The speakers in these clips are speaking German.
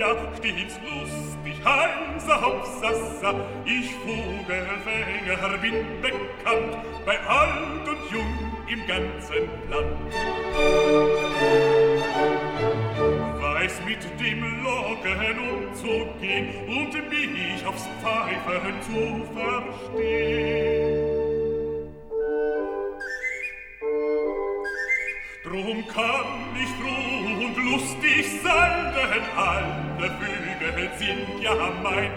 ja stets lustig, heiser Hopsassa. Ich Vogelfänger bin bekannt, bei alt und jung im ganzen Land. Weiß mit dem Locken umzugehen und mich aufs Pfeifen zu verstehen. Drum kann ich froh und lustig sein, denn alle Vögel sind ja mein.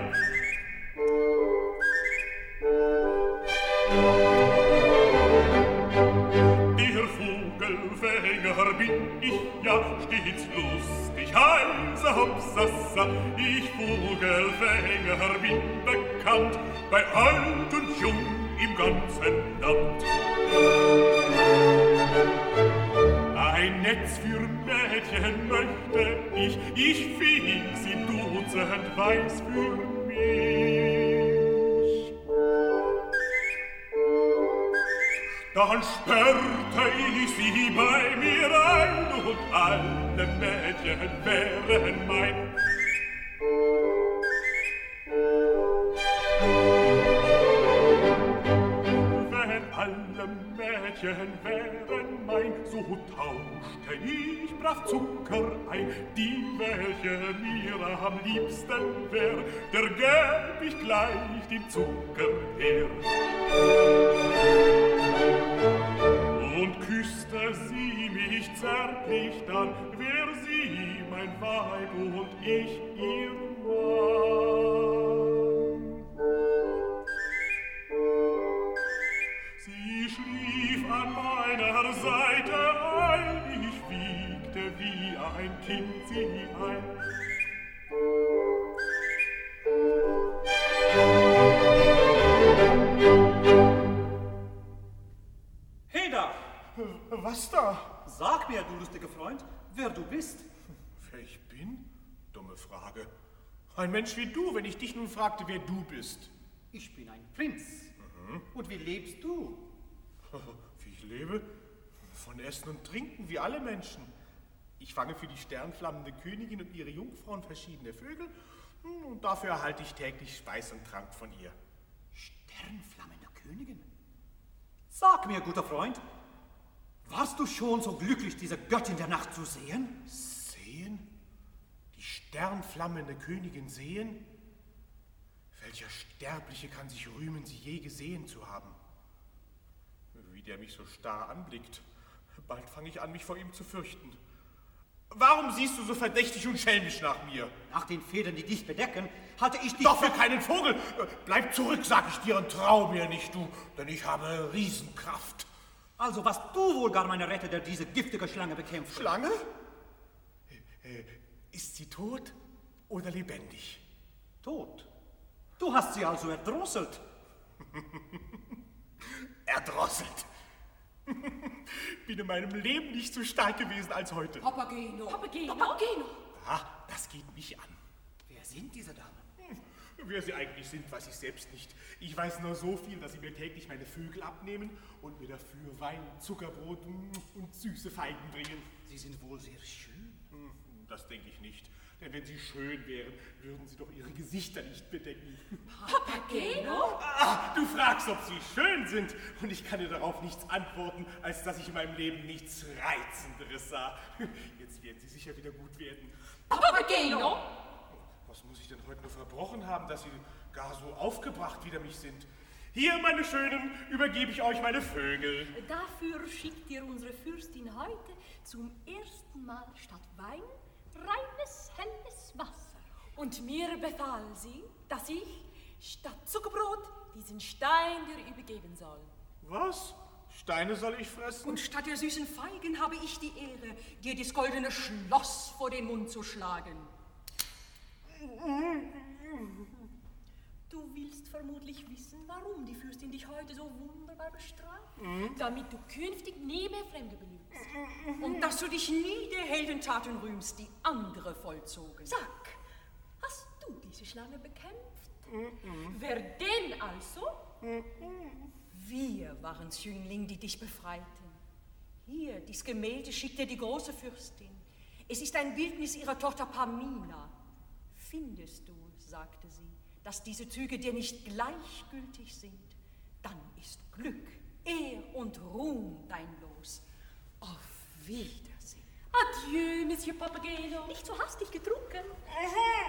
Der Vogelfänger bin ich ja stets lustig, heiser Hopsassa. Ich Vogelfänger bin bekannt, bei alt und jung im ganzen Land. Ein Netz für Mädchen möchte ich fing sie dutzend weiß für mich. Dann sperrte ich sie bei mir ein und alle Mädchen wären mein. Wenn alle Mädchen wären mein, so tauschte ich brav Zucker ein. Die, welche mir am liebsten wär, der gäb ich gleich den Zucker her. Und küsste sie mich zärtlich, dann wär sie mein Weib und ich ihr Mann. Sie schlief an meiner Seite ein, ich wiegte wie ein Kind sie ein. Heda! Was da? Sag mir, du lustiger Freund, wer du bist. Wer ich bin? Dumme Frage. Ein Mensch wie du, wenn ich dich nun fragte, wer du bist. Ich bin ein Prinz. Und wie lebst du? Wie ich lebe? Von Essen und Trinken, wie alle Menschen. Ich fange für die sternflammende Königin und ihre Jungfrauen verschiedene Vögel und dafür erhalte ich täglich Speis und Trank von ihr. Sternflammende Königin? Sag mir, guter Freund, warst du schon so glücklich, diese Göttin der Nacht zu sehen? Sehen? Die sternflammende Königin sehen? Welcher Sterbliche kann sich rühmen, sie je gesehen zu haben? Wie der mich so starr anblickt, bald fange ich an, mich vor ihm zu fürchten. Warum siehst du so verdächtig und schelmisch nach mir? Nach den Federn, die dich bedecken, hatte ich dich... Doch für keinen Vogel! Bleib zurück, sag ich dir, und trau mir nicht, du, denn ich habe Riesenkraft. Also warst du wohl gar meine Retter, der diese giftige Schlange bekämpft. Schlange? Ist sie tot oder lebendig? Tot? Du hast sie also erdrosselt. Erdrosselt? Bin in meinem Leben nicht so stark gewesen als heute. Papageno. Papageno. Ah, das geht mich an. Wer sind diese Damen? Wer sie eigentlich sind, weiß ich selbst nicht. Ich weiß nur so viel, dass sie mir täglich meine Vögel abnehmen und mir dafür Wein, Zuckerbrot und süße Feigen bringen. Sie sind wohl sehr schön. Das denke ich nicht. Denn wenn sie schön wären, würden sie doch ihre Gesichter nicht bedecken. Papageno? Ah, du fragst, ob sie schön sind. Und ich kann dir darauf nichts antworten, als dass ich in meinem Leben nichts Reizenderes sah. Jetzt werden sie sicher wieder gut werden. Papageno? Was muss ich denn heute nur verbrochen haben, dass sie gar so aufgebracht wider mich sind? Hier, meine Schönen, übergebe ich euch meine Vögel. Dafür schickt dir unsere Fürstin heute zum ersten Mal statt Wein reines, helles Wasser. Und mir befahl sie, dass ich statt Zuckerbrot diesen Stein dir übergeben soll. Was? Steine soll ich fressen? Und statt der süßen Feigen habe ich die Ehre, dir das goldene Schloss vor den Mund zu schlagen. Du willst vermutlich wissen, warum die Fürstin dich heute so wunderbar bestraft. Damit du künftig nie mehr Fremde belügst. Und dass du dich nie der Heldentaten rühmst, die andere vollzogen. Sag, hast du diese Schlange bekämpft? Wer denn also? Wir waren's, Jüngling, die dich befreiten. Hier, dies Gemälde schickt dir die große Fürstin. Es ist ein Bildnis ihrer Tochter Pamina. empfindest du, sagte sie, dass diese Züge dir nicht gleichgültig sind, dann ist Glück, Ehr und Ruhm dein Los. Auf Wiedersehen. Adieu, Monsieur Papageno. Nicht so hastig getrunken. Aha,